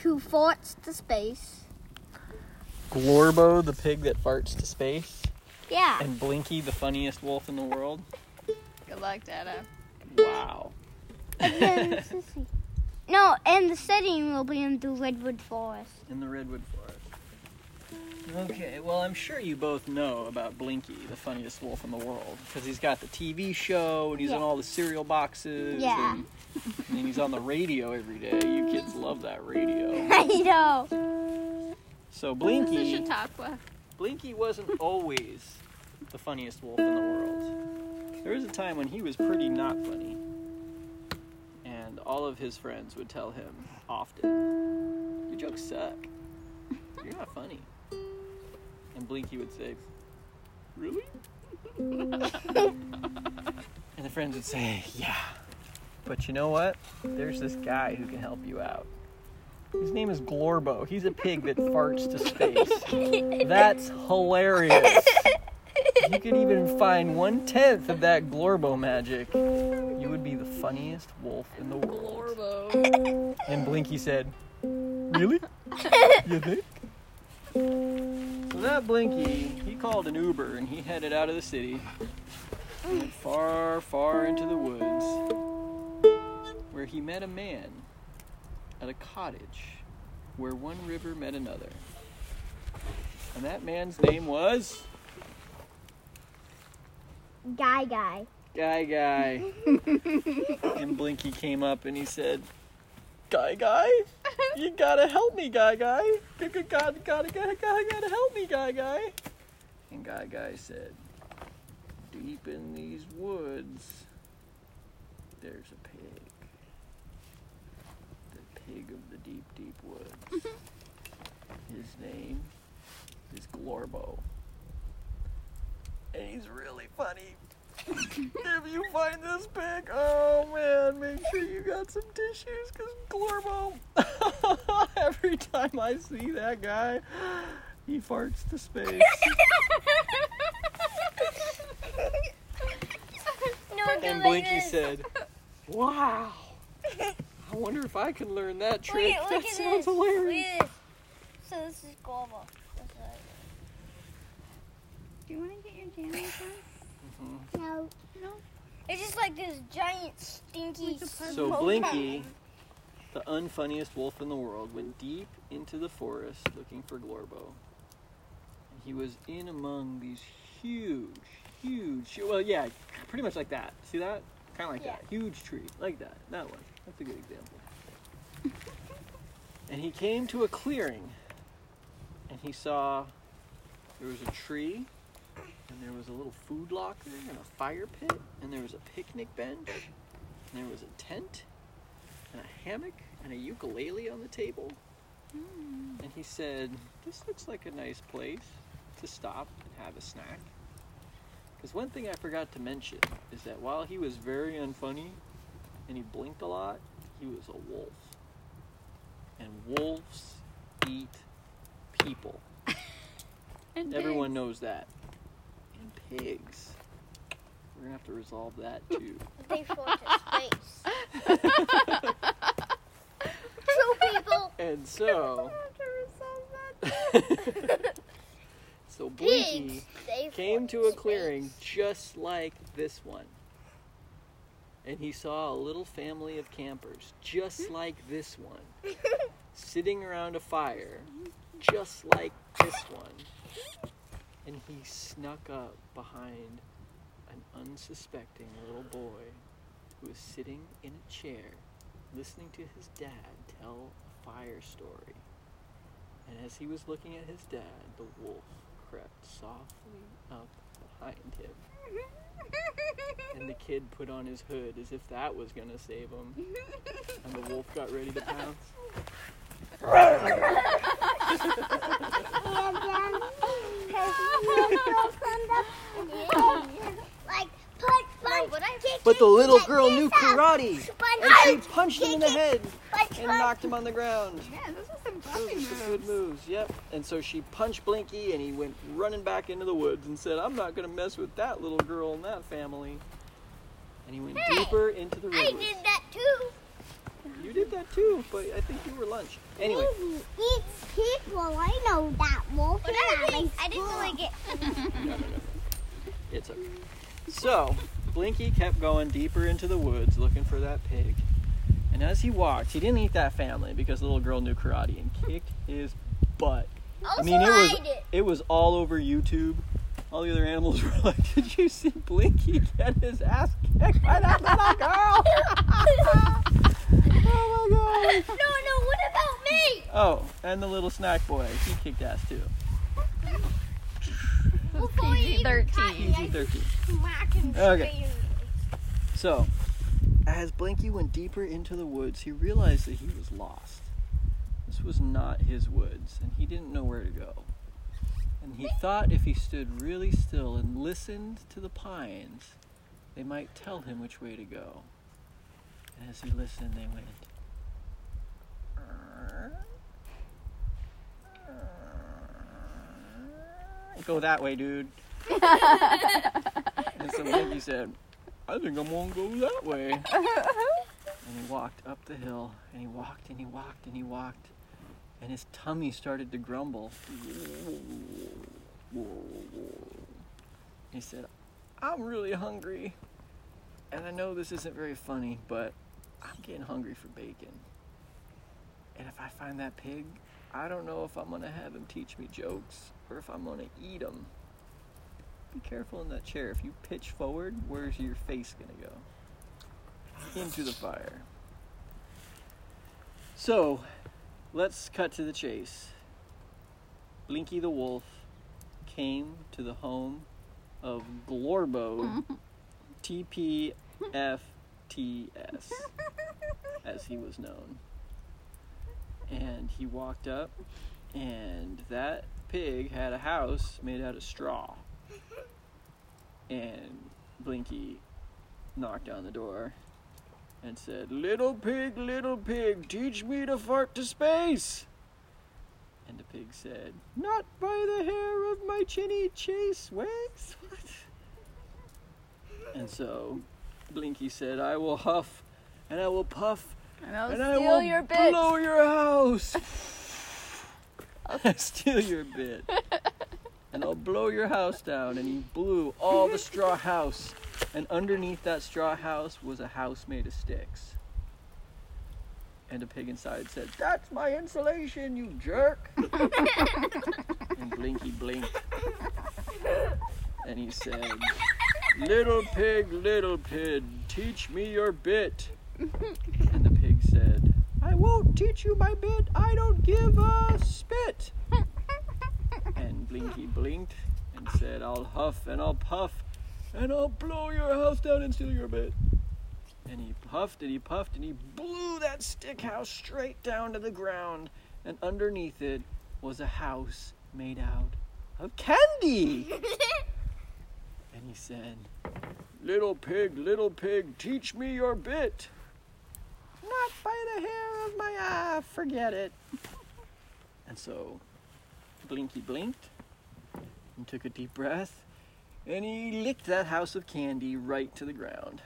who farts to space. Glorbo, the pig that farts to space. Yeah. And Blinky, the funniest wolf in the world. Good luck, Dada. Wow. And then Sissy. No, and the setting will be in the Redwood Forest. In the Redwood Forest. Okay, well, I'm sure you both know about Blinky, the funniest wolf in the world, because he's got the TV show, and he's in all the cereal boxes, and then he's on the radio every day. You kids love that radio. I know. So Blinky, Chautauqua. Blinky wasn't always the funniest wolf in the world. There was a time when he was pretty not funny, and all of his friends would tell him often, "Your jokes suck. You're not funny." And Blinky would say, "Really?" And the friends would say, "Yeah. But you know what? There's this guy who can help you out. His name is Glorbo. He's a pig that farts to space. That's hilarious. If you could even find 1/10 of that Glorbo magic, you would be the funniest wolf in the world." Glorbo. And Blinky said, "Really? You think?" So that Blinky, he called an Uber and he headed out of the city, went far, far into the woods, where he met a man at a cottage where one river met another. And that man's name was Guy. Guy. And Blinky came up and he said, Guy, you gotta help me, Guy. Gotta help me, Guy. And Guy said, deep in these woods, there's a pig. The pig of the deep, deep woods. His name is Glorbo. And he's really funny. If you find this pig, oh man, make sure you got some tissues, because Glorbo, every time I see that guy, he farts to space. And Blinky said, wow, I wonder if I can learn that trick. Look That at sounds this. hilarious. Look at this. So this is Glorbo. Do you want to get your jammies on? No. It's just like this giant stinky So Blinky, the unfunniest wolf in the world, went deep into the forest looking for Glorbo. And he was in among these huge, well, yeah, pretty much like that. See that? Kind of like that. Huge tree. Like that. That one. That's a good example. And he came to a clearing, and he saw there was a tree, and there was a little food locker and a fire pit, and there was a picnic bench, and there was a tent, and a hammock, and a ukulele on the table. And he said, this looks like a nice place to stop and have a snack. Because one thing I forgot to mention is that while he was very unfunny, and he blinked a lot, he was a wolf. And wolves eat people. And Everyone knows that. And pigs. We're going to have to resolve that too. They fart to space. Two people. And so, so Blinky Pigs. They came fart to a clearing space. just like this one. And he saw a little family of campers just like this one, sitting around a fire just like this one. And he snuck up behind an unsuspecting little boy who was sitting in a chair listening to his dad tell a fire story. And as he was looking at his dad, the wolf crept softly up behind him. And the kid put on his hood as if that was going to save him. And the wolf got ready to pounce. But the little girl knew karate, and she punched him in the head and knocked him on the ground. Yeah, those are some Those puppy are some moves. good moves, yep. And so she punched Blinky, and he went running back into the woods and said, I'm not going to mess with that little girl and that family. And he went deeper into the I river. did that too. You did that too, but I think you were lunch. Anyway. Blinky eats people. I know that, Wolf. But I didn't really get. No. It's okay. So, Blinky kept going deeper into the woods looking for that pig. And as he walked, he didn't eat that family because the little girl knew karate and kicked his butt. Also, I mean, it was all over YouTube. All the other animals were like, "Did you see Blinky get his ass kicked by that little girl?" Oh my god. No, what about me? Oh, and the little snack boy, he kicked ass too. Before you even caught me, I PG-13. smacked him Okay. straight in the face. So, as Blinky went deeper into the woods, he realized that he was lost. This was not his woods, and he didn't know where to go. And he thought if he stood really still and listened to the pines, they might tell him which way to go. And as he listened, they went. Go that way, dude. And so Blinky said, "I think I'm gonna go that way." And he walked up the hill, and he walked, and he walked, and he walked, and his tummy started to grumble. He said, "I'm really hungry, and I know this isn't very funny, but I'm getting hungry for bacon. And if I find that pig, I don't know if I'm gonna have him teach me jokes or if I'm gonna eat him." Be careful in that chair. If you pitch forward, where's your face gonna go? Into the fire. So, let's cut to the chase. Blinky the wolf came to the home of Glorbo TPFTS, as he was known. And he walked up, and that pig had a house made out of straw. And Blinky knocked on the door and said, little pig, teach me to fart to space." And the pig said, "Not by the hair of my chinny chase wags." And so Blinky said, "I will huff, and I will puff, And I'll and I steal will your bit. blow your house." I'll steal your bit. And I'll blow your house down. And he blew all the straw house. And underneath that straw house was a house made of sticks. And a pig inside said, "That's my insulation, you jerk." And Blinky blinked. And he said, little pig, teach me your bit." And the pig said, "I won't teach you my bit. I don't give a spit." And Blinky blinked and said, "I'll huff and I'll puff, and I'll blow your house down and steal your bit." And he puffed and he puffed and he blew that stick house straight down to the ground. And underneath it was a house made out of candy. And he said, little pig, teach me your bit." "Not by the hair of my eye, forget it." And so Blinky blinked and took a deep breath, and he licked that house of candy right to the ground.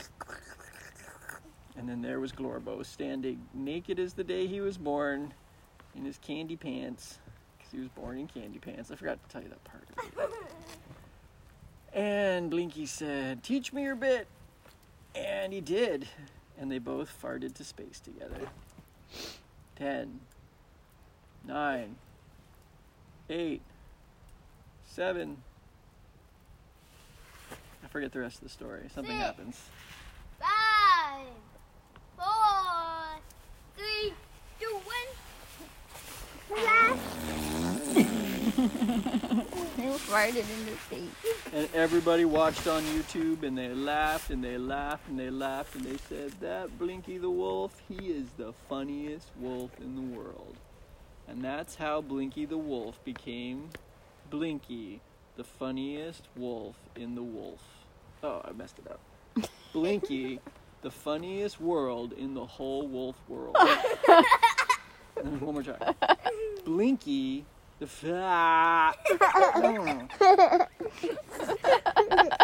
And then there was Glorbo, standing naked as the day he was born, in his candy pants, because he was born in candy pants. I forgot to tell you that part of it. And Blinky said, "Teach me your bit." And he did. And they both farted to space together. 10, 9, 8, 7. I forget the rest of the story. Something 6, happens. 5, 4, 3, 2, 1. You farted in the face. And everybody watched on YouTube, and they laughed, and they laughed, and they laughed, and they said, "That Blinky the wolf, he is the funniest wolf in the world." And that's how Blinky the wolf became Blinky, the funniest wolf in the wolf. Oh, I messed it up. Blinky, the funniest world in the whole wolf world. And one more time. Blinky, the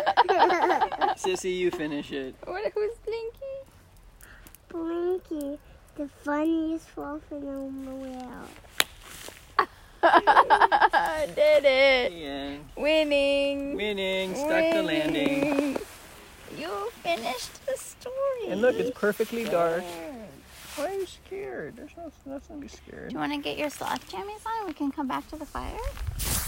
Sissy, you finish it. Who's Blinky? Blinky, The funniest wolf in the world. Did it. The end. Winning. Winning. Stuck the landing. Winning. You finished the story. And look, it's perfectly dark. Why are you scared? There's nothing to be scared. Do you want to get your sock jammies on? We can come back to the fire.